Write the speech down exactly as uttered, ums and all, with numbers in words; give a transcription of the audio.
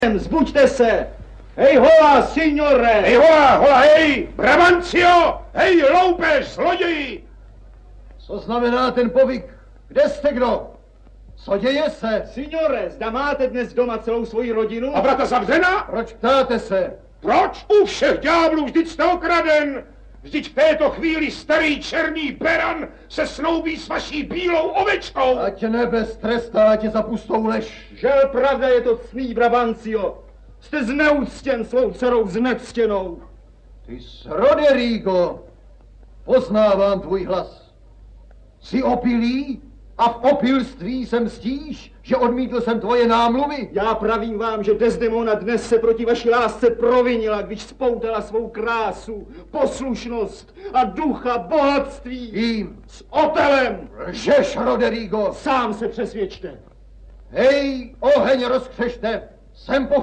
Zbuďte se! Hej hola, signore! Hej hola, hola, hej! Brabancio! Hej, loupež, zloději! Co znamená ten povyk? Kde jste kdo? Co děje se? Signore, zda máte dnes doma celou svoji rodinu? A vrata zavřena? Proč ptáte se? Proč? U všech ďáblů vždyť jste okraden! Vždyť v této chvíli starý černý beran se snoubí s vaší bílou ovečkou! Ať nebe strestá tě za pustou lež. Žel, pravda je to cný, Brabancio. Jste zneuctěn svou dcerou znectěnou. Ty jsi Roderigo. Poznávám tvůj hlas. Jsi opilý a v opilství se mstíš, že odmítl jsem tvoje námluvy? Já pravím vám, že Desdemona dnes se proti vaší lásce provinila, když spoutala svou krásu, poslušnost a ducha bohatství. Tím. S Otelem. Lžeš, Roderigo. Sám se přesvědčte. Hej, oheň rozkřešte. Jsem po